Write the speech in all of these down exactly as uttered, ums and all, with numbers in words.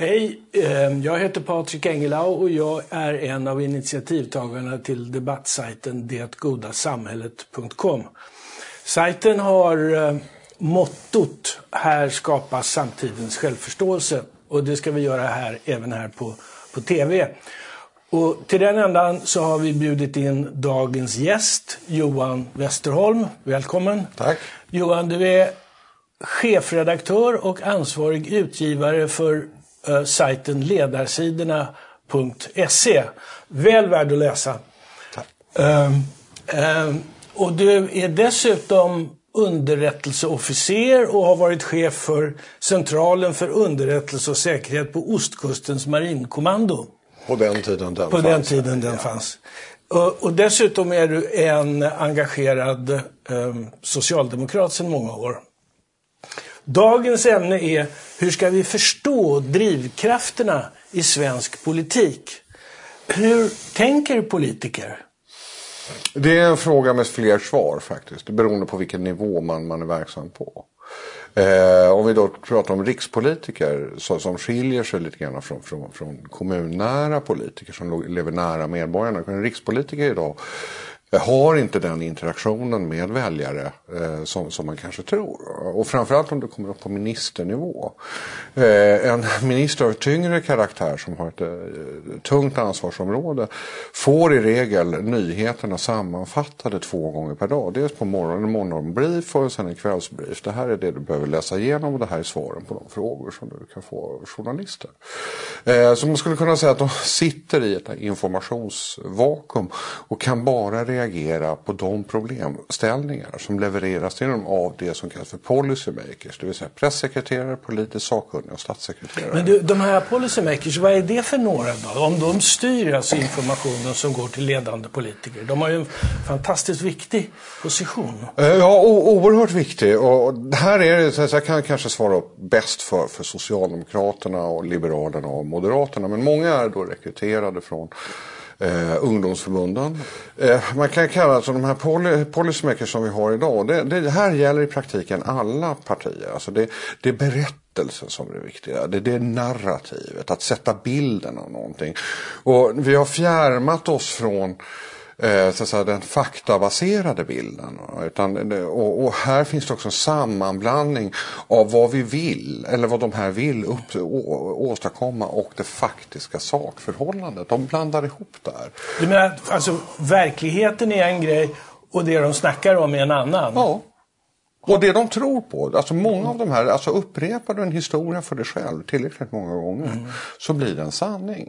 Hej, jag heter Patrik Engelau och jag är en av initiativtagarna till debattsajten det goda samhället punkt com. Sajten har mottot "Här skapas samtidens självförståelse", och det ska vi göra här även här på, på tv. Och till den ändan så har vi bjudit in dagens gäst, Johan Westerholm. Välkommen. Tack. Johan, du är chefredaktör och ansvarig utgivare för uh, sajten ledarsidorna punkt se. Väl värd att läsa. Tack. Uh, uh, och du är dessutom underrättelseofficer och har varit chef för Centralen för underrättelse och säkerhet på Ostkustens marinkommando. På den tiden den på fanns. Den tiden den ja. fanns. Och, och dessutom är du en engagerad eh, socialdemokrat sedan många år. Dagens ämne är: hur ska vi förstå drivkrafterna i svensk politik? Hur tänker politiker? Det är en fråga med fler svar faktiskt, beroende på vilken nivå man, man är verksam på. Eh, om vi då pratar om rikspolitiker så, som skiljer sig lite grann från, från, från kommunnära politiker som lever nära medborgarna. En rikspolitiker idag har inte den interaktionen med väljare eh, som, som man kanske tror. Och framförallt om du kommer upp på ministernivå. Eh, en minister av tyngre karaktär som har ett eh, tungt ansvarsområde får i regel nyheterna sammanfattade två gånger per dag. Dels på morgonen, en morgonbrief och sen en kvällsbrief. Det här är det du behöver läsa igenom och det här är svaren på de frågor som du kan få av journalister. Eh, så man skulle kunna säga att de sitter i ett informationsvakuum och kan bara reagera reagera på de problemställningar som levereras till dem av det som kallas för policymakers, det vill säga pressekreterare, politiskt sakkunniga och statssekreterare. Men du, de här policymakers, vad är det för några då? Om de styr alltså informationen som går till ledande politiker. De har ju en fantastiskt viktig position. Ja, o- oerhört viktig. Och här är det, så jag kan kanske svara upp bäst för, för Socialdemokraterna och Liberalerna och Moderaterna, men många är då rekryterade från Eh, ungdomsförbunden. Eh, man kan kalla alltså de här poli- policymakers som vi har idag. Det, det här gäller i praktiken alla partier. Alltså det, det är berättelsen som är det viktiga. Det, det är narrativet. Att sätta bilden av någonting. Och vi har fjärmat oss från Eh, så att säga, den faktabaserade bilden. Utan, och, och här finns det också en sammanblandning av vad vi vill, eller vad de här vill upp, å, åstadkomma och det faktiska sakförhållandet. De blandar ihop där. Du menar, alltså verkligheten är en grej och det de snackar om är en annan? Ja. Och det de tror på, alltså många av de här, alltså upprepar du en historia för dig själv tillräckligt många gånger mm. så blir det en sanning.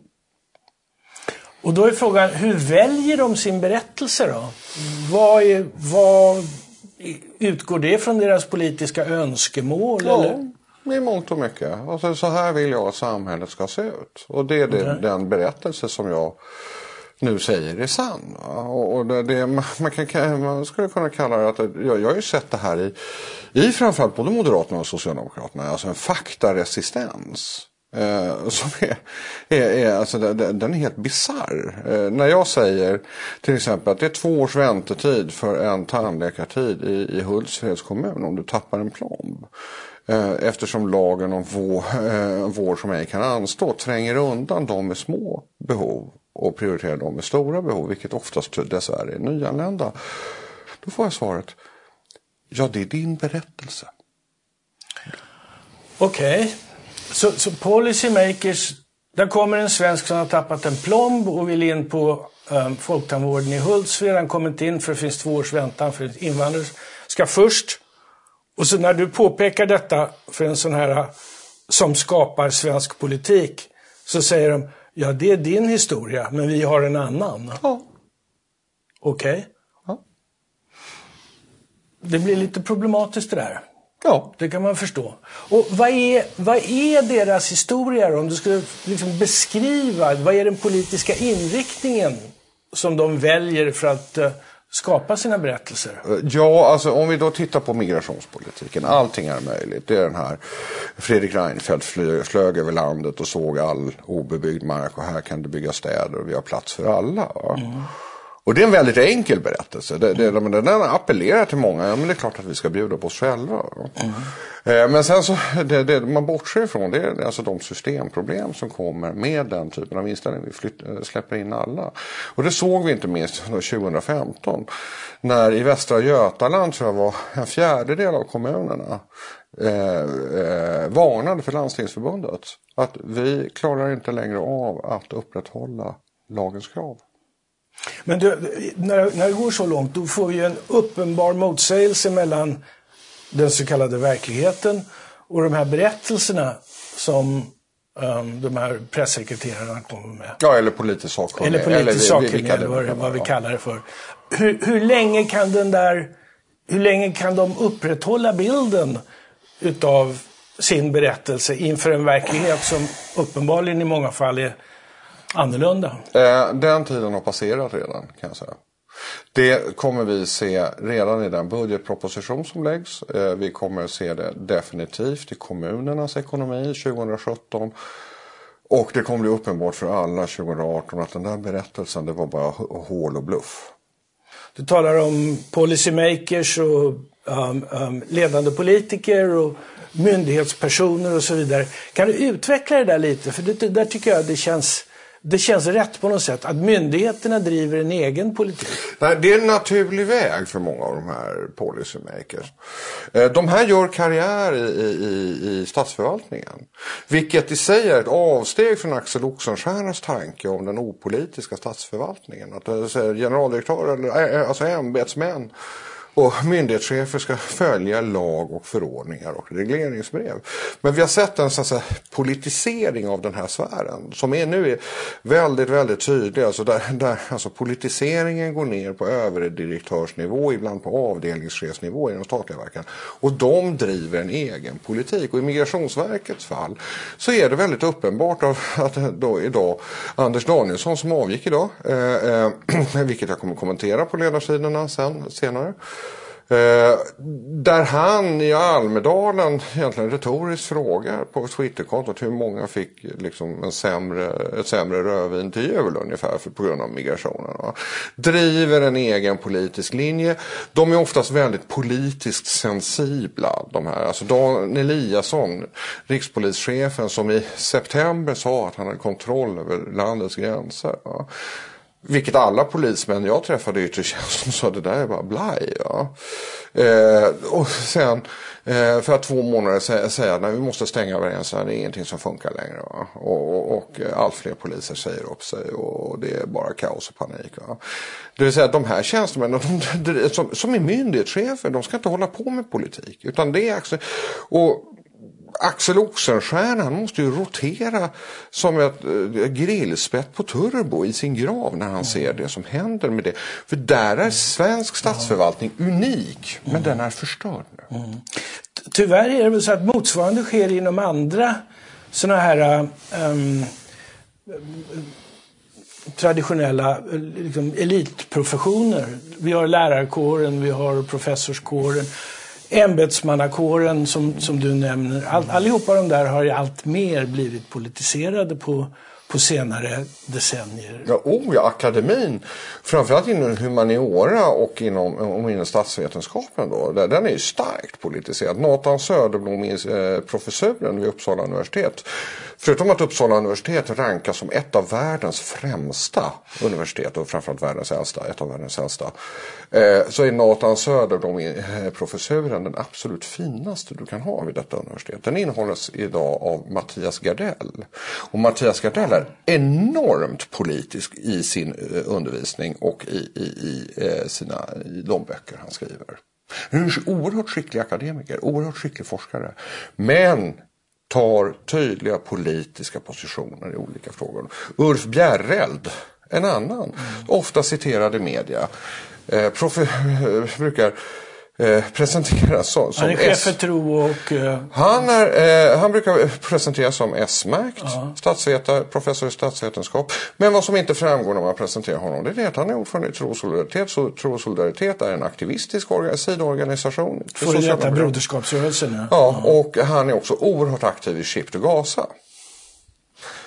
Och då är frågan, hur väljer de sin berättelse då? Vad, är, vad utgår det från deras politiska önskemål? Ja, eller? i mångt och mycket. Alltså, så här vill jag att samhället ska se ut. Och det är det, okay. den berättelse som jag nu säger är sann. Och, och det, det, man, kan, man skulle kunna kalla det att, jag, jag har ju sett det här i, i framförallt både Moderaterna och Socialdemokraterna, alltså en faktaresistens. Eh, som är, är, är, alltså, den, den är helt bizarr. Eh, när jag säger till exempel att det är två års väntetid för en tandläkartid i, i Hultsfreds kommun om du tappar en plomb. Eh, eftersom lagen om vår, eh, vård som ej kan anstå tränger undan de med små behov och prioriterar de med stora behov, vilket oftast dessvärre är nyanlända. Då får jag svaret: ja, det är din berättelse. Okej. Okay. Så, så policymakers, där kommer en svensk som har tappat en plomb och vill in på um, folktandvården i Hultsfred. Han kommer inte in för det finns två års väntan för invandrare. Ska först, och så när du påpekar detta för en sån här som skapar svensk politik, så säger de, ja, det är din historia, men vi har en annan. Ja. Okej. Okay. Ja. Det blir lite problematiskt det där. Ja. Det kan man förstå. Och vad är, vad är deras historia, om du skulle liksom beskriva, vad är den politiska inriktningen som de väljer för att uh, skapa sina berättelser? Ja, alltså om vi då tittar på migrationspolitiken, allting är möjligt. Det är den här Fredrik Reinfeldt flög, flög över landet och såg all obebyggd mark och här kan du bygga städer och vi har plats för alla. Mm. Och det är en väldigt enkel berättelse. Det, det, mm. Den appellerar till många. Ja, men det är klart att vi ska bjuda på oss själva. Mm. Eh, men sen så, det, det man bortser ifrån, det är alltså de systemproblem som kommer med den typen av inställning. Vi flytt, släpper in alla. Och det såg vi inte minst tjugo femton. När i Västra Götaland, tror jag var en fjärdedel av kommunerna eh, eh, varnade för Landstingsförbundet. Att vi klarar inte längre av att upprätthålla lagens krav. Men du, när, när det går så långt, då får vi ju en uppenbar motsägelse mellan den så kallade verkligheten och de här berättelserna som um, de här pressekreterarna kommer med. Ja, eller politiskt sakkunniga. Eller politiskt sakkunniga, eller vad, vad vi kallar det för. Hur, hur länge kan den där, hur länge kan de upprätthålla bilden utav sin berättelse inför en verklighet som uppenbarligen i många fall är annorlunda? Eh, den tiden har passerat redan, kan jag säga. Det kommer vi se redan i den budgetproposition som läggs. Eh, vi kommer se det definitivt i kommunernas ekonomi tjugo sjutton. Och det kommer bli uppenbart för alla tjugo arton att den där berättelsen, det var bara hål och bluff. Du talar om policymakers och um, um, ledande politiker och myndighetspersoner och så vidare. Kan du utveckla det där lite? För det, där tycker jag det känns... Det känns rätt på något sätt att myndigheterna driver en egen politik. Nej, det är en naturlig väg för många av de här policymakers. De här gör karriär i, i, i statsförvaltningen. Vilket i sig är ett avsteg från Axel Oxenstiernas tanke om den opolitiska statsförvaltningen. Att generaldirektörer, eller alltså ämbetsmän och myndighetschefer ska följa lag och förordningar och regleringsbrev. Men vi har sett en så att säga, politisering av den här sfären som är nu är väldigt, väldigt tydlig. Alltså, där, där, alltså politiseringen går ner på överdirektörsnivå, ibland på avdelningschefsnivå i de statliga verken. Och de driver en egen politik. Och i Migrationsverkets fall så är det väldigt uppenbart av att då idag Anders Danielsson som avgick idag, eh, eh, vilket jag kommer kommentera på ledarsidorna sen, senare. Eh, där han i Almedalen egentligen retoriskt frågar på Twitterkontot hur många fick liksom en sämre, ett sämre rödvin till jul ungefär för, på grund av migrationen. Va? Driver en egen politisk linje. De är oftast väldigt politiskt sensibla, de här. Alltså Dan Eliasson, rikspolischefen, som i september sa att han hade kontroll över landets gränser. Va? Vilket alla polismän jag träffade i yttre tjänst sa, det där är bara blaj. Ja. Eh, och sen eh, för att två månader säga, säga att vi måste stänga gränsen, det är ingenting som funkar längre. Va? Och, och, och allt fler poliser säger upp sig och det är bara kaos och panik. Va? Det vill säga att de här tjänstemännen de, de, som, som är myndighetschefer, de ska inte hålla på med politik. Utan det är Axel, och Axel Oxenstierna, han måste ju rotera som ett äh, grillspett på turbo i sin grav när han mm. ser det som händer med det. För där är svensk statsförvaltning unik, men mm. den är förstörd nu. Mm. Tyvärr är det väl så att motsvarande sker inom andra såna här um, traditionella liksom, elitprofessioner. Vi har lärarkåren, vi har professorskåren, ämbetsmannakåren som, som du nämner. All, allihopa de där har ju allt mer blivit politiserade på, på senare decennier. Ja, oh ja, akademin. Framförallt inom humaniora och inom, och inom statsvetenskapen då. Den är ju starkt politiserad. Nathan Söderblom är professuren vid Uppsala universitet. Förutom att Uppsala universitet rankas som ett av världens främsta universitet och framförallt världens äldsta, ett av världens äldsta, eh, så är Nathan Söderblom eh, professuren den absolut finaste du kan ha vid detta universitet. Den innehålls idag av Mattias Gardell. Och Mattias Gardell är enormt politisk i sin eh, undervisning och i, i, i, eh, sina, i de böcker han skriver. Han är en oerhört skicklig akademiker, oerhört skicklig forskare. Men tar tydliga politiska positioner i olika frågor. Ulf Bjerreld, en annan, mm. ofta citerad i media, eh, profe- brukar eh, presenteras som, som han är chef för tro och... Uh... Han, är, eh, han brukar presenteras som S-märkt, uh-huh. statsvetare, professor i statsvetenskap. Men vad som inte framgår när man presenterar honom, det är att han är ordförande i Tro och Solidaritet. Så Tro och Solidaritet är en aktivistisk organ, sidoorganisation. För det detta broderskapsrörelsen. Ja, ja uh-huh. och han är också oerhört aktiv i Ship to Gaza.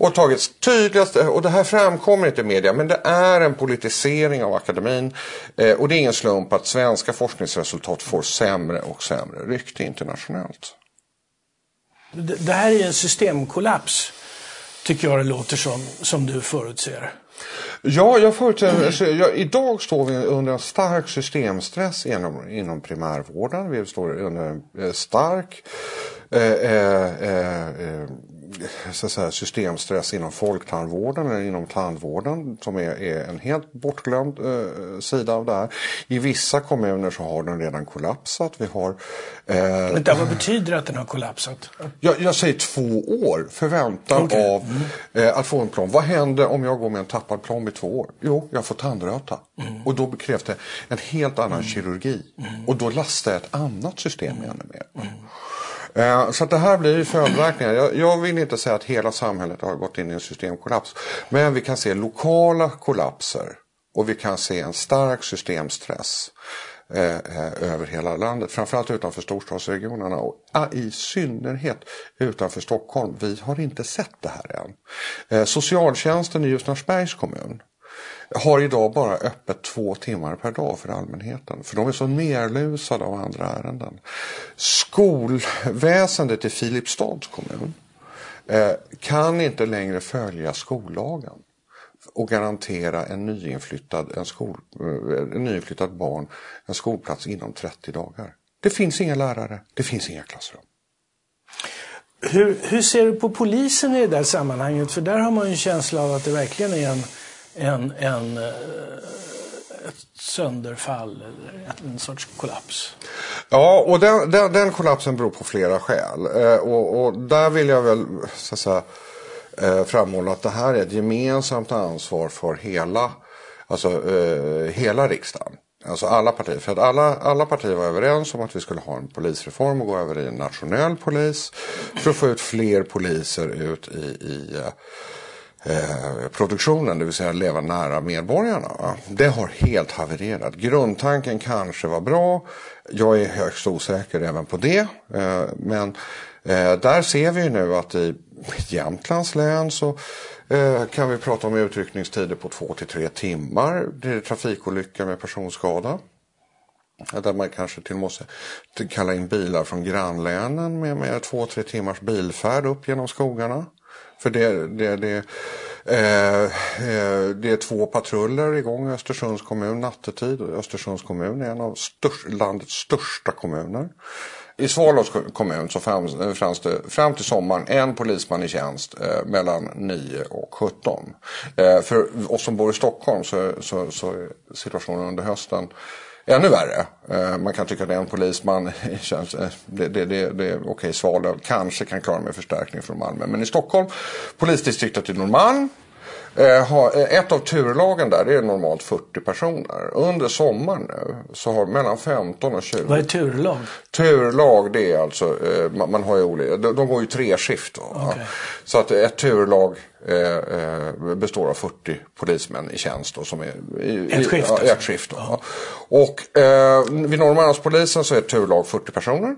och tagits tydligast, och det här framkommer inte i media, men det är en politisering av akademin, eh, och det är ingen slump att svenska forskningsresultat får sämre och sämre rykte internationellt. Det, det här är en systemkollaps, tycker jag det låter som, som du förutser. Ja, jag förutsätter, alltså, jag, idag står vi under en stark systemstress inom, inom primärvården. Vi står under en stark eh, eh, eh, så att säga, systemstress inom folktandvården eller inom tandvården, som är, är en helt bortglömd eh, sida av det här. I vissa kommuner så har den redan kollapsat. Vi har, eh, Men vad betyder att den har kollapsat? Jag, jag säger två år förväntan okay. av mm. eh, att få en plomb. Vad händer om jag går med en tappad plomb i två år? Jo, jag får tandröta. Mm. Och då krävs det en helt annan mm. kirurgi. Mm. Och då lastar jag ett annat system mm. ännu mer. Mm. Eh, så att det här blir ju följdverkningar. Jag, jag vill inte säga att hela samhället har gått in i en systemkollaps. Men vi kan se lokala kollapser. Och vi kan se en stark systemstress eh, eh, över hela landet. Framförallt utanför storstadsregionerna. Och ah, i synnerhet utanför Stockholm. Vi har inte sett det här än. Eh, socialtjänsten i Ljusnarsbergs kommun har idag bara öppet två timmar per dag för allmänheten. För de är så nerlusade av andra ärenden. Skolväsendet i Filipstads kommun eh, kan inte längre följa skollagen och garantera en nyinflyttad, en skol, en nyinflyttad barn en skolplats inom trettio dagar. Det finns inga lärare, det finns inga klassrum. Hur, hur ser du på polisen i det där sammanhanget? För där har man ju en känsla av att det verkligen är en En, en, ett sönderfall eller en sorts kollaps. Ja, och den, den, den kollapsen beror på flera skäl. Eh, och, och där vill jag väl så att säga, eh, framhålla att det här är ett gemensamt ansvar för hela, alltså, eh, hela riksdagen. Alltså alla partier. För att alla, alla partier var överens om att vi skulle ha en polisreform och gå över i en nationell polis för att få ut fler poliser ut i... i Eh, produktionen, det vill säga leva nära medborgarna. Det har helt havererat. Grundtanken kanske var bra. Jag är högst osäker även på det. Eh, men eh, där ser vi ju nu att i Jämtlands län så eh, kan vi prata om utryckningstider på två till tre timmar. Det är trafikolyckor med personskada. Där man kanske till måste kalla in bilar från grannlänen med, med två, tre timmars bilfärd upp genom skogarna. För det, det, det, eh, det är två patruller igång i Östersunds kommun nattetid. Och Östersunds kommun är en av störst, landets största kommuner. I Svalövs kommun så fanns, fanns det fram till sommaren en polisman i tjänst eh, mellan nio och sjutton. Eh, för oss som bor i Stockholm så, så, så är situationen under hösten ännu värre. Eh, man kan tycka att det är en polisman, känns, eh, det, det, det, det är okej, okay, Svalöv kanske kan klara med förstärkning från Malmö. Men i Stockholm, polisdistriktet i Norrmalm, eh, har, ett av turlagen där, det är normalt fyrtio personer. Under sommaren nu så har mellan femton och tjugo. Vad är turlag? Turlag, det är alltså, eh, man, man har ju olika, de, de går ju tre skift då. Okay. Ja. Så att ett turlag eh, består av fyrtio polismän i tjänst då, som är i, ett skift, ja, ett skift då, ja. Och eh, vid Norrmalmspolisen så är ett turlag fyrtio personer.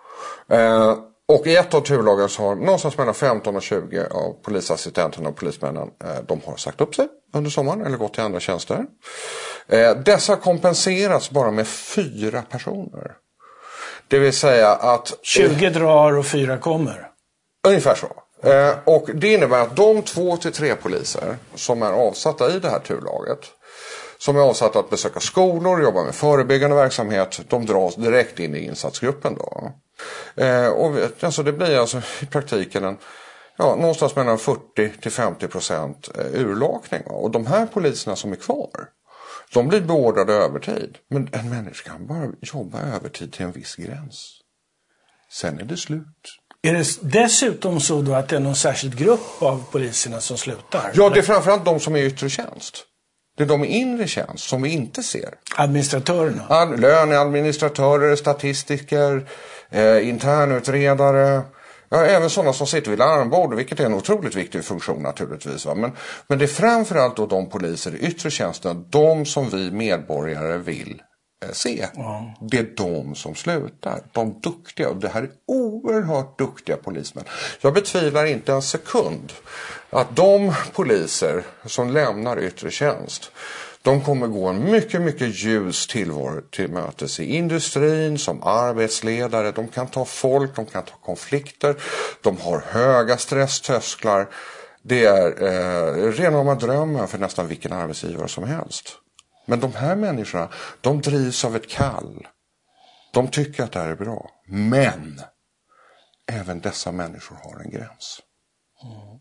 Eh, och i ett av turlagen så har någonstans mellan femton och tjugo av polisassistenterna och polismännen, eh, de har sagt upp sig under sommaren eller gått till andra tjänster. Eh, dessa kompenseras bara med fyra personer. Det vill säga att tjugo drar och fyra kommer. Ungefär så. Eh, och det innebär att de två till tre poliser som är avsatta i det här turlaget, som är avsatta att besöka skolor, jobba med förebyggande verksamhet, de dras direkt in i insatsgruppen då. Eh, och alltså det blir alltså i praktiken en, ja, någonstans mellan fyrtio till femtio procent urlakning. Och de här poliserna som är kvar, de blir beordrade övertid. Men en människa kan bara jobba övertid till en viss gräns. Sen är det slut. Är det dessutom så då att det är någon särskild grupp av poliserna som slutar? Ja, det är framförallt de som är i yttre tjänst. Det är de i inre tjänst som vi inte ser. Administratörerna? Ad, löneadministratörer, statistiker, eh, internutredare. Ja, även sådana som sitter vid larmbord, vilket är en otroligt viktig funktion naturligtvis. Va? Men, men det är framförallt då de poliser i yttre tjänsten, de som vi medborgare vill eh, se. Mm. Det är de som slutar. De duktiga, och det här är oerhört duktiga polismän. Jag betvivlar inte en sekund att de poliser som lämnar yttre tjänst, de kommer gå en mycket, mycket ljus tillvaro till mötes i industrin som arbetsledare. De kan ta folk, de kan ta konflikter. De har höga stresströsklar. Det är eh, rena drömmen för nästan vilken arbetsgivare som helst. Men de här människorna, de drivs av ett kall. De tycker att det här är bra. Men även dessa människor har en gräns. Mm.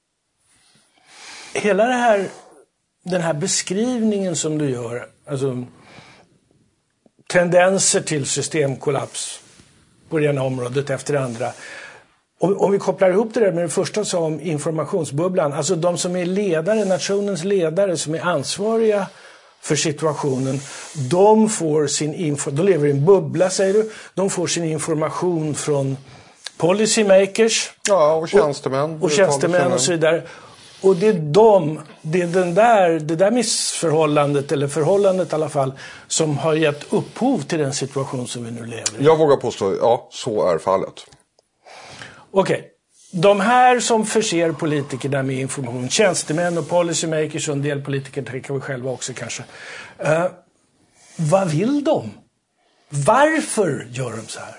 Hela det här... Den här beskrivningen som du gör, alltså tendenser till systemkollaps på det ena området efter det andra. Om, om vi kopplar ihop det där med det första som om informationsbubblan, alltså de som är ledare, nationens ledare som är ansvariga för situationen, de får sin info, de lever i en bubbla säger du, de får sin information från policymakers. Ja, och tjänstemän. Och, och tjänstemän och så vidare. Och det är de, det är den där, det där missförhållandet, eller förhållandet i alla fall, som har gett upphov till den situation som vi nu lever i. Jag vågar påstå, ja, så är fallet. Okej, okay. De här som förser politikerna med information, tjänstemän och policymakers och en del politiker tänker vi själva också kanske. Uh, vad vill de? Varför gör de så här?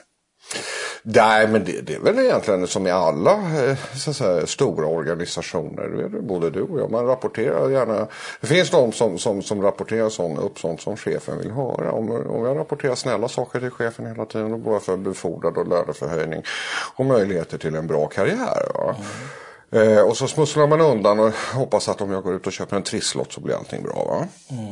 Nej, men det, det är väl egentligen som i alla så att säga, stora organisationer. Både du och jag, man rapporterar gärna. Det finns de som, som, som rapporterar sånt, upp sånt som chefen vill höra. Om, om jag rapporterar snälla saker till chefen hela tiden, då går jag för befordrad och löneförhöjning och möjligheter till en bra karriär. Va? Mm. Eh, och så smusslar man undan och hoppas att om jag går ut och köper en trisslott så blir allting bra. Va? Mm.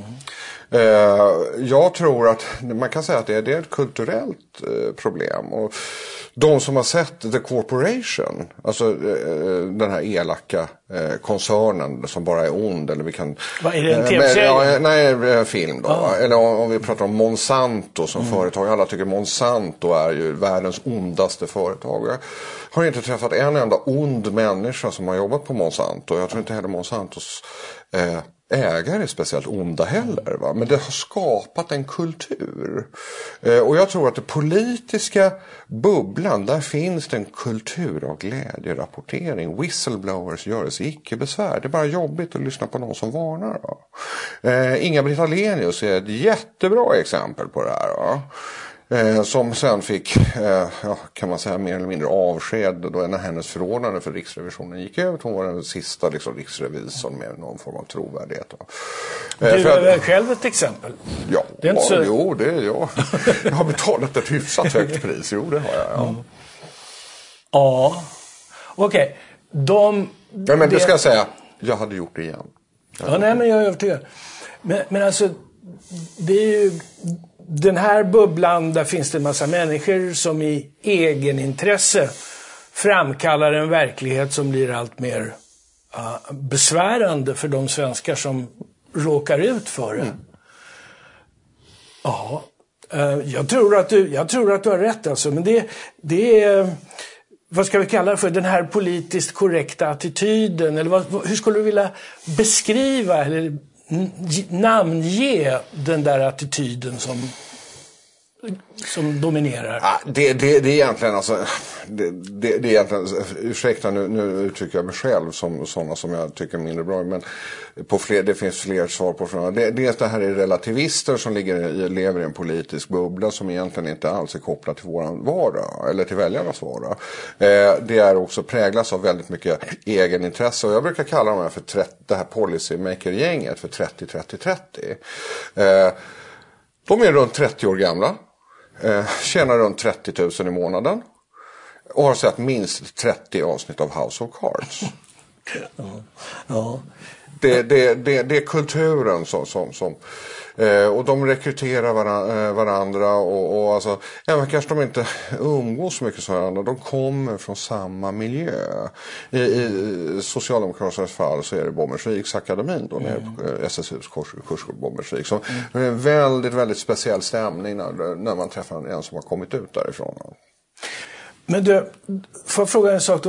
Eh, jag tror att man kan säga att det är, det är ett kulturellt eh, problem. Och de som har sett The Corporation, alltså eh, den här elaka eh, koncernen som bara är ond, eller vi kan... Vad är det, en tv-serie? Ja, nej, en film då. Ah. Eller om, om vi pratar om Monsanto som mm. företag. Alla tycker Monsanto är ju världens ondaste företag. Jag har inte träffat en enda ond människa som har jobbat på Monsanto. Jag tror inte heller Monsantos... Eh, ägare är speciellt onda heller, va? Men det har skapat en kultur. Eh, och jag tror att det politiska bubblan, där finns det en kultur av glädje, rapportering. Whistleblowers gör sig icke besvär. Det är bara jobbigt att lyssna på någon som varnar. Va? Eh, Inga-Britt Ahlenius är ett jättebra exempel på det här. Va? Eh, som sen fick, eh, ja, kan man säga, mer eller mindre avsked då när hennes förordnande för Riksrevisionen gick över. Hon var den sista liksom, riksrevisorn med någon form av trovärdighet. Eh, du är väl själv ett exempel? Ja, det är inte så... jo, det är jag. Jag har betalat ett hyfsat högt pris, jo det har jag. Ja, mm. ja. Okej. Okay. De... Ja, men det, det ska jag säga, jag hade gjort det igen. Jag ja, nej, men jag är övertygad. Men, men alltså, det är ju... Den här bubblan, där finns det en massa människor som i egenintresse framkallar en verklighet som blir allt mer uh, besvärande för de svenskar som råkar ut för det. Mm. Ja, uh, jag, tror att du, jag tror att du har rätt alltså, men det, det är, vad ska vi kalla det för, den här politiskt korrekta attityden, eller vad, hur skulle du vilja beskriva eller namnge den där attityden som, som dominerar? Ah, det, det, det är egentligen alltså, det, det, det är egentligen, ursäkta nu, nu uttrycker jag mig själv som sådana som jag tycker mindre bra, men på fler, det finns fler svar på frågan. Det, dels det här är relativister som ligger i, lever i en politisk bubbla som egentligen inte alls är kopplad till våran vardag eller till väljarnas vardag. Eh, det är också präglas av väldigt mycket egenintresse, och jag brukar kalla dem här för trettio, det här policymaker-gänget för trettio trettio trettio. Eh, de är runt trettio år gamla. Eh, tjänar runt trettio tusen i månaden och har sett minst trettio avsnitt av House of Cards. Ja. Ja. Det, det, det, det är kulturen som, som, som eh, och de rekryterar varandra, varandra och, och alltså, även kanske de inte umgås så mycket som varandra, de kommer från samma miljö. I, i Socialdemokraternas fall så är det Bommersviksakademin då, mm. S S U:s kurs, kursgård Bommersvik. Så mm. det är en väldigt, väldigt speciell stämning när, när man träffar en som har kommit ut därifrån. Men du, får jag fråga en sak då?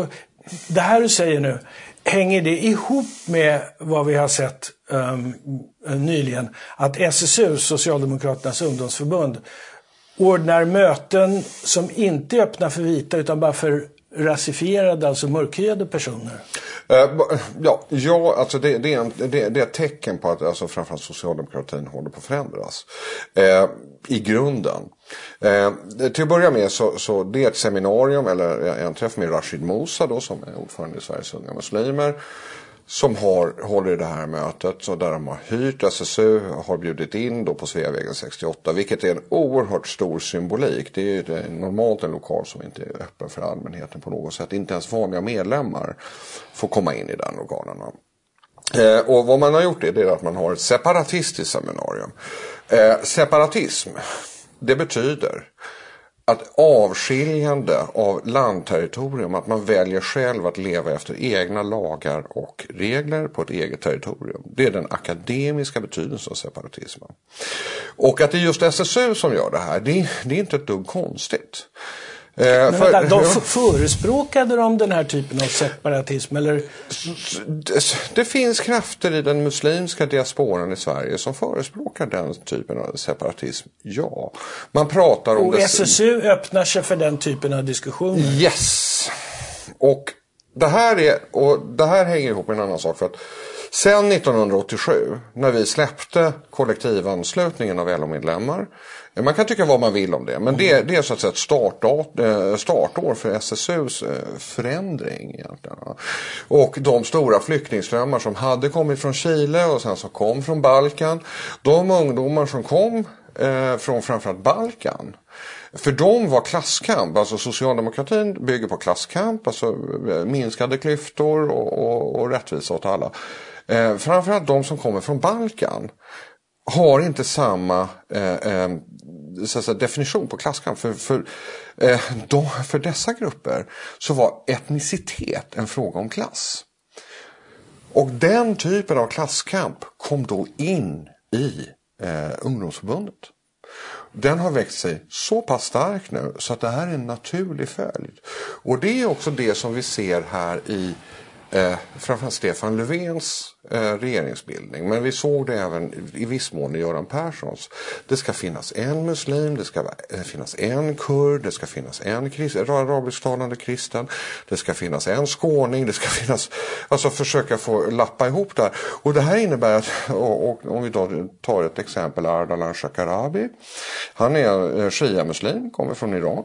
det här du säger nu, hänger det ihop med vad vi har sett um, nyligen? Att S S U, Socialdemokraternas ungdomsförbund, ordnar möten som inte är öppna för vita utan bara för rasifierade, alltså mörkhyade personer? Uh, ja, ja, alltså det, det, är en, det, det är ett tecken på att alltså framförallt socialdemokratin håller på att förändras. Uh, I grunden. Uh, till att börja med så, så det är ett seminarium eller en träff med Rashid Musa då, som är ordförande i Sveriges unga muslimer, som har, håller i det här mötet, så där de har hyrt, S S U har bjudit in då på Sveavägen sextioåtta, vilket är en oerhört stor symbolik. Det är ju det, normalt en lokal som inte är öppen för allmänheten på något sätt. Inte ens vanliga medlemmar får komma in i den lokalen. Eh, och vad man har gjort är, det är att man har ett separatistiskt seminarium. Eh, separatism, det betyder att avskiljande av landterritorium, att man väljer själv att leva efter egna lagar och regler på ett eget territorium. Det är den akademiska betydelsen av separatismen. Och att det är just S S U som gör det här, det, det är inte ett dugg konstigt. Men för, vänta, de förespråkade de den här typen av separatism? Eller? Det, det finns krafter i den muslimska diasporan i Sverige som förespråkar den typen av separatism, ja. Man pratar om och det... S S U öppnar sig för den typen av diskussioner? Yes. Och det här, är, och det här hänger ihop med en annan sak, för att sen nittonhundraåttiosju, när vi släppte kollektivanslutningen av L O-medlemmar, man kan tycka vad man vill om det, men det, det är så att säga ett startår, startår för S S U:s förändring egentligen. Och de stora flyktingströmmar som hade kommit från Chile och sen som kom från Balkan, de ungdomar som kom eh, från framförallt Balkan, för dem var klasskamp, alltså socialdemokratin bygger på klasskamp, alltså minskade klyftor och, och, och rättvisa åt alla. Eh, framförallt de som kommer från Balkan har inte samma eh, eh, så att säga, definition på klasskamp. För, för, eh, de, för dessa grupper så var etnicitet en fråga om klass. Och den typen av klasskamp kom då in i eh, ungdomsförbundet. Den har växt sig så pass stark nu så att det här är en naturlig följd. Och det är också det som vi ser här i eh, framförallt Stefan Löfvens eh, regeringsbildning. Men vi såg det även i viss mån i Göran Perssons. Det ska finnas en muslim, det ska eh, finnas en kurd, det ska finnas en krist, arabisktalande kristen, det ska finnas en skåning, det ska finnas, alltså försöka få lappa ihop där. Och det här innebär att, och, och om vi då tar ett exempel, Ardalan Shekarabi, han är eh, shia-muslim, kommer från Iran.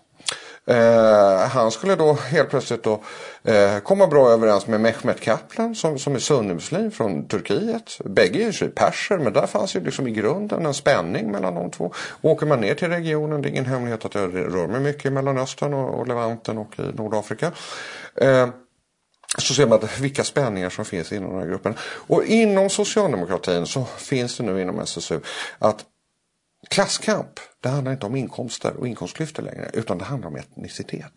Eh, han skulle då helt plötsligt då, eh, komma bra överens med Mehmet Kaplan som, som är sunnimuslim från Turkiet. Bägge är ju perser, men där fanns ju liksom i grunden en spänning mellan de två. Åker man ner till regionen, det är ingen hemlighet att jag rör mig mycket i Mellanöstern och, och Levanten och i Nordafrika. Eh, så ser man att vilka spänningar som finns inom den här gruppen. Och inom socialdemokratin så finns det nu inom S S U att klasskamp, det handlar inte om inkomster och inkomstklyftor längre, utan det handlar om etnicitet.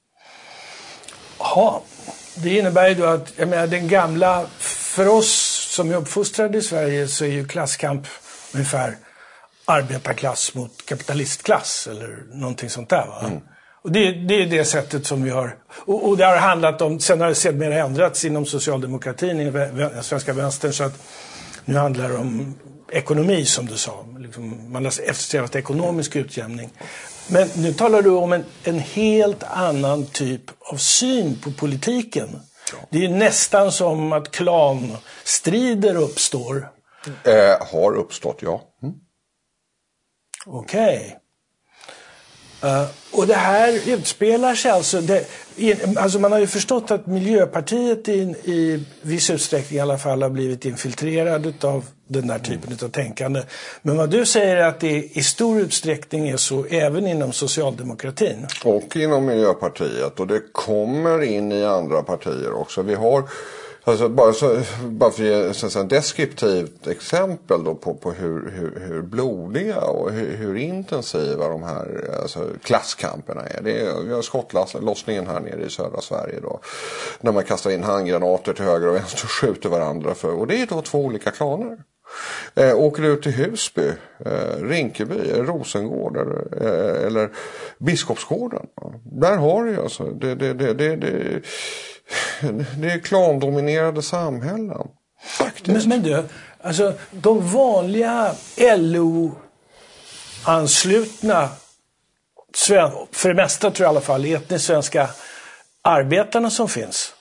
Ja, det innebär ju då att, jag menar, den gamla, för oss som är uppfostrade i Sverige så är ju klasskamp ungefär arbetarklass mot kapitalistklass eller någonting sånt där, va? Mm. Och det, det är det sättet som vi har, och, och det har handlat om, sen har det sedermera ändrats inom socialdemokratin i den svenska vänstern, så att nu handlar det om ekonomi, som du sa. Liksom, man har eftersträvat ekonomisk utjämning. Men nu talar du om en, en helt annan typ av syn på politiken. Ja. Det är nästan som att klanstrider uppstår. Eh, har uppstått, ja. Mm. Okej. Okay. Uh, och det här utspelar sig alltså, det, i, alltså man har ju förstått att Miljöpartiet i, i viss utsträckning i alla fall har blivit infiltrerad av den där typen mm. av tänkande. Men vad du säger är att det i stor utsträckning är så även inom socialdemokratin. Och inom Miljöpartiet, och det kommer in i andra partier också. Vi har Alltså bara, så, bara för att ge ett deskriptivt exempel då på, på hur, hur, hur blodiga och hur, hur intensiva de här alltså, klasskamperna är. Det är vi har skottlossningen här nere i södra Sverige då. När man kastar in handgranater till höger och vänster och skjuter varandra. För, och det är då två olika klaner. Eh, åker du ut till Husby, eh, Rinkeby, Rosengård eller, eh, eller Biskopsgården. Där har du alltså, det, det, det, det, det, det är klandominerade samhällen. Faktiskt. Men, men du, alltså de vanliga L O-anslutna, för det mesta tror jag i alla fall, etniskt svenska arbetarna som finns,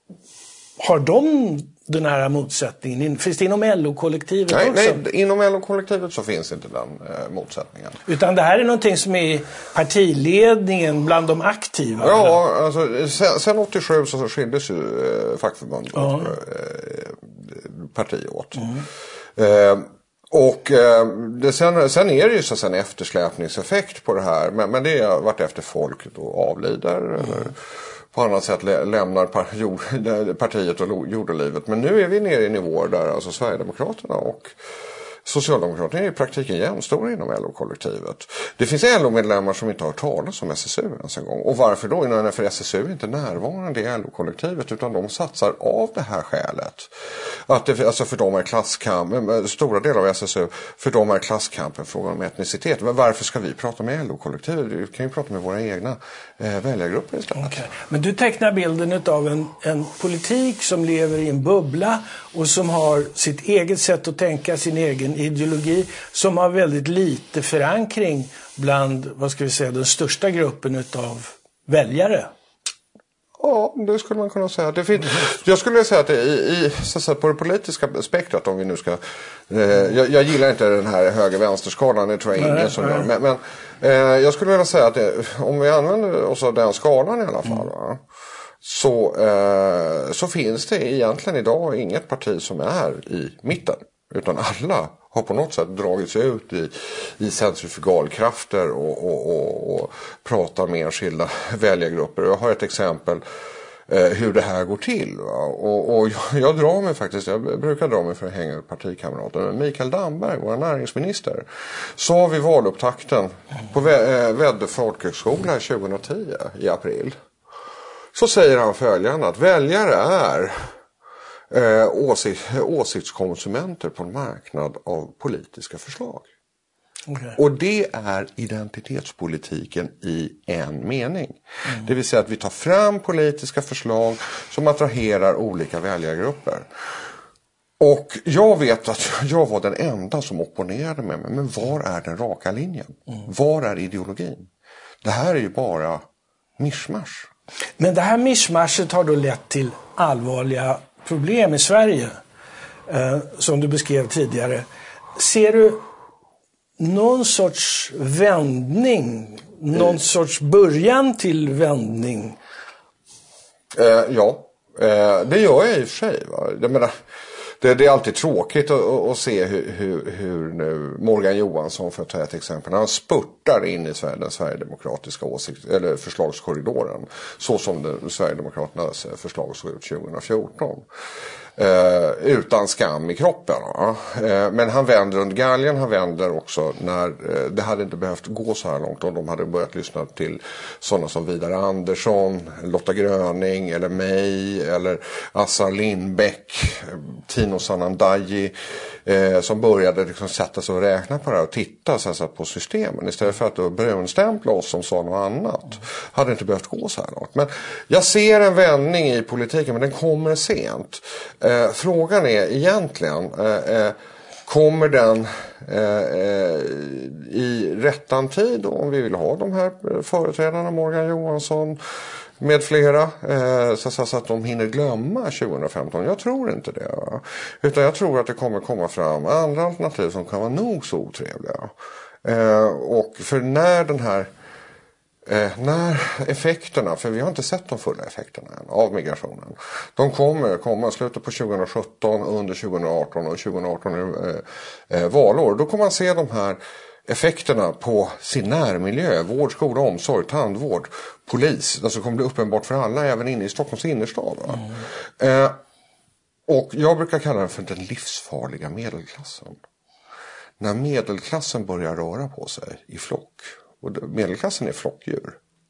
har de den här motsättningen? Finns det inom L O-kollektivet nej, också? Nej, inom L O-kollektivet så finns inte den eh, motsättningen. Utan det här är någonting som är partiledningen bland de aktiva? Ja, eller? Alltså, sen, sen åttiosju så skildes ju eh, fackförbund och uh-huh. eh, parti åt. Uh-huh. Eh, och eh, det, sen, sen är det ju så en eftersläpningseffekt på det här. Men, men det har varit efter folk då avlider uh-huh. eller på annat sätt lä- lämnar par- jord, partiet och jordelivet. Men nu är vi nere i nivåer där alltså Sverigedemokraterna och Socialdemokraterna är i praktiken jämstora inom L O-kollektivet. Det finns L O-medlemmar som inte har hört talas om S S U ens en gång. Och varför då? Innan för S S U är inte närvarande i L O-kollektivet utan de satsar av det här skälet. Att det, alltså för dem är klasskamp, stora delar av S S U, för dem är klasskampen frågan om etnicitet. Men varför ska vi prata med L O-kollektivet? Vi kan ju prata med våra egna eh, väljargrupper istället. Okay. Men du tecknar bilden av en, en politik som lever i en bubbla och som har sitt eget sätt att tänka, sin egen ideologi, som har väldigt lite förankring bland, vad ska vi säga, den största gruppen av väljare. Ja, det skulle man kunna säga. Det finns, jag skulle säga att det, i, i, så att säga, på det politiska spektrat, om vi nu ska... Eh, jag, jag gillar inte den här höger-vänsterskalan, det tror jag ingen nej, som nej. gör. Men, men eh, jag skulle vilja säga att det, om vi använder oss av den skalan i alla fall, mm. va, så, eh, så finns det egentligen idag inget parti som är i mitten. Utan alla har på något sätt dragits ut i, i centrifugalkrafter och, och, och, och pratar med enskilda väljargrupper. Jag har ett exempel eh, hur det här går till. Va? Och, och jag, jag drar mig faktiskt, jag brukar dra mig för att hänga ut partikamrater. Men Mikael Damberg, vår näringsminister, sa vid valupptakten på Vä- Väddö folkhögskola tjugohundratio i april. Så säger han följande att väljare är... Eh, åsikt, åsiktskonsumenter på en marknad av politiska förslag. Okay. Och det är identitetspolitiken i en mening. Mm. Det vill säga att vi tar fram politiska förslag som attraherar olika väljargrupper. Och jag vet att jag var den enda som opponerade med mig. Men var är den raka linjen? Mm. Var är ideologin? Det här är ju bara mischmasch. Men det här mischmaschet har då lett till allvarliga problem i Sverige, eh, som du beskrev tidigare. Ser du någon sorts vändning, någon mm. sorts början till vändning? Eh, ja, eh, det gör jag i och för sig. Va? Jag menar, det, det är alltid tråkigt att, att se hur, hur, hur nu Morgan Johansson, för att ta ett exempel, han spurtar in i den Sverigedemokratiska åsikt, eller förslagskorridoren, så som det, Sverigedemokraternas förslag såg ut tjugohundrafjorton. Eh, utan skam i kroppen. Eh, men han vänder under galgen, han vänder också när eh, det hade inte behövt gå så här långt om de hade börjat lyssna till sådana som Vidar Andersson, Lotta Gröning eller mig eller Assar Lindbäck, Tino Sanandaji, eh, som började liksom sätta sig och räkna på det här och titta så här, på systemen istället för att brunstämpla oss som sa något annat. Hade inte behövt gå så här långt. Men jag ser en vändning i politiken, men den kommer sent. Eh, frågan är egentligen, eh, kommer den eh, i rättan tid då, om vi vill ha de här företrädarna, Morgan Johansson med flera, eh, så, så, så att de hinner glömma tjugohundrafemton. Jag tror inte det. Va? Utan jag tror att det kommer komma fram andra alternativ som kan vara nog så otrevliga. Eh, och för när den här Eh, när effekterna, för vi har inte sett de fulla effekterna än av migrationen. De kommer komma slutet på tjugosjutton, under tjugoarton och tjugoarton är eh, eh, valår. Då kommer man se de här effekterna på sin närmiljö, vård, skola, omsorg, tandvård, polis. Alltså kommer bli uppenbart för alla, även inne i Stockholms innerstad. Va? Mm. Eh, och jag brukar kalla den för den livsfarliga medelklassen. När medelklassen börjar röra på sig i flock, och medelklassen är flockdjur,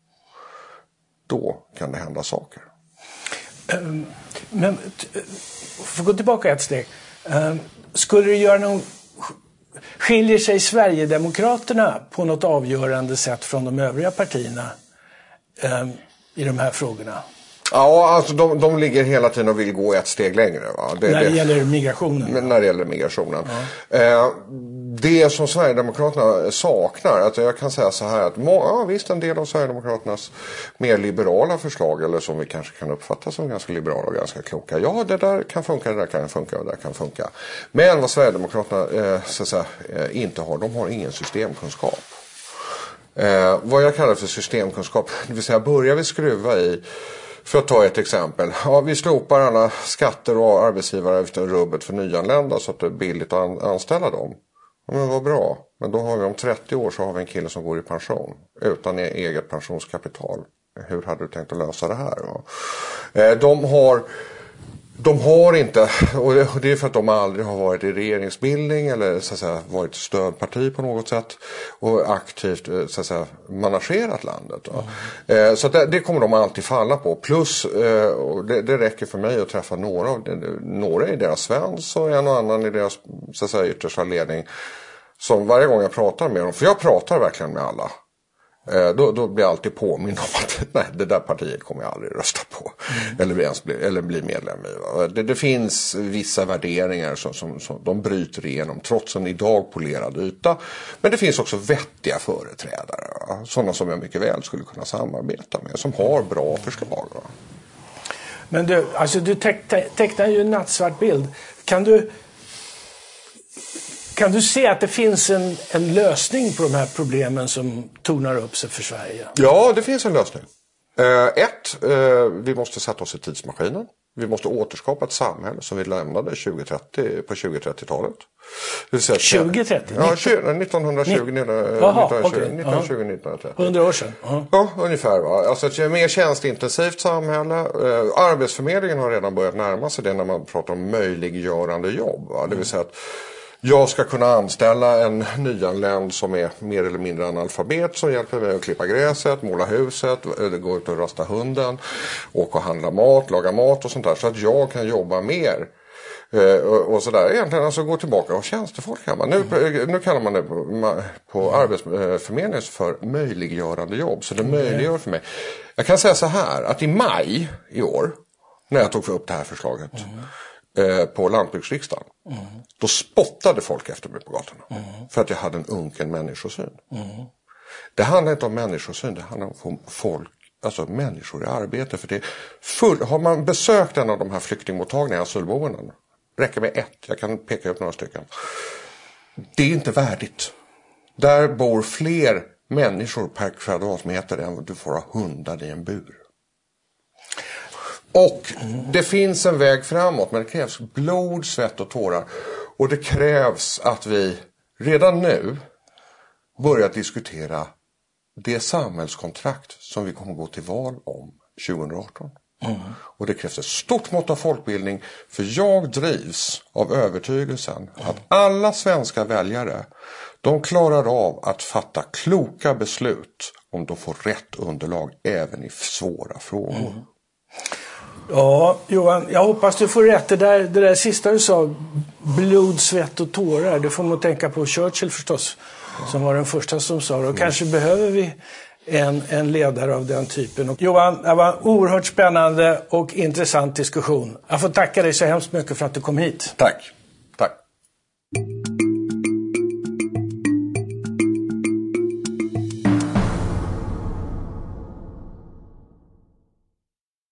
då kan det hända saker. Men för att gå tillbaka ett steg. Uh, skulle du göra någon... Skiljer sig Sverigedemokraterna på något avgörande sätt från de övriga partierna uh, i de här frågorna? Ja, alltså de, de ligger hela tiden och vill gå ett steg längre. Va? Det, när det, det gäller migrationen? När det gäller migrationen. Ja. Eh, det som Sverigedemokraterna saknar, att jag kan säga så här att ja, visst en del av Sverigedemokraternas mer liberala förslag, eller som vi kanske kan uppfatta som ganska liberala och ganska kloka. Ja, det där kan funka, det där kan funka och det där kan funka. Men vad Sverigedemokraterna eh, så att säga, eh, inte har, de har ingen systemkunskap. Eh, vad jag kallar för systemkunskap, det vill säga börjar vi skruva i. För att ta ett exempel. Ja, vi slopar alla skatter och arbetsgivare efter rubbet för nyanlända så att det är billigt att an- anställa dem. Ja, men vad bra. Men då har vi om trettio år så har vi en kille som går i pension utan eget pensionskapital. Hur hade du tänkt att lösa det här? Ja. De har... De har inte, och det är för att de aldrig har varit i regeringsbildning eller så att säga, varit stödparti på något sätt och aktivt så att säga, managerat landet. Mm. Så det, det kommer de alltid falla på. Plus, och det, det räcker för mig att träffa några, av några i deras svensk och en och annan i deras så att säga, yttersta ledning. Som varje gång jag pratar med dem, för jag pratar verkligen med alla. Då, då blir jag alltid påminn om att nej, det där partiet kommer jag aldrig rösta på. Mm. Eller, ens bli, eller bli medlem i. Det, det finns vissa värderingar som, som, som de bryter igenom trots en idag polerad yta. Men det finns också vettiga företrädare. Va? Sådana som jag mycket väl skulle kunna samarbeta med. Som har bra förslag. Va? Men du, alltså du tecknar, tecknar ju en nattsvart bild. Kan du... Kan du se att det finns en, en lösning på de här problemen som tornar upp sig för Sverige? Ja, det finns en lösning. Eh, ett, eh, vi måste sätta oss i tidsmaskinen. Vi måste återskapa ett samhälle som vi lämnade tjugo trettio, på tjugo-trettio-talet. tjugo trettio? Ja, nittonhundratjugo, Aha, okay. nittonhundratjugo, nittonhundratrettio. hundra år sedan? Uh-huh. Ja, ungefär. Va? Alltså ett mer tjänstintensivt samhälle. Eh, Arbetsförmedlingen har redan börjat närma sig det när man pratar om möjliggörande jobb. Va? Det vill säga att jag ska kunna anställa en nyanländ som är mer eller mindre analfabet som hjälper mig att klippa gräset, måla huset, gå ut och rasta hunden, åka och handla mat, laga mat och sånt där. Så att jag kan jobba mer. Eh, och, och sådär. Egentligen alltså gå tillbaka och tjänstefolk hemma. Nu, nu kallar man det på, på arbetsförmedlingen för möjliggörande jobb. Så det möjliggör för mig. Jag kan säga så här att i maj i år när jag tog upp det här förslaget mm. på lantbruksriksdagen. Mm. Då spottade folk efter mig på gatorna. Mm. För att jag hade en unken människosyn. Mm. Det handlar inte om människosyn, det handlar om folk, alltså människor i arbete. För det är full, har man besökt en av de här flyktingmottagningarna, asylboenden, räcker med ett, jag kan peka upp några stycken. Det är inte värdigt. Där bor fler människor per kvadratmeter än vad du får ha hundar i en bur. Och det finns en väg framåt, men det krävs blod, svett och tårar. Och det krävs att vi redan nu börjar diskutera det samhällskontrakt som vi kommer gå till val om tjugo arton. Mm. Och det krävs ett stort mått av folkbildning, för jag drivs av övertygelsen mm. att alla svenska väljare, de klarar av att fatta kloka beslut om de får rätt underlag även i svåra frågor. Mm. Ja, Johan, jag hoppas du får rätt. Det där, det där sista du sa, blod, svett och tårar, det får man tänka på Churchill förstås, som var den första som sa det. Och mm. kanske behöver vi en, en ledare av den typen. Och Johan, det var en oerhört spännande och intressant diskussion. Jag får tacka dig så hemskt mycket för att du kom hit. Tack. Tack.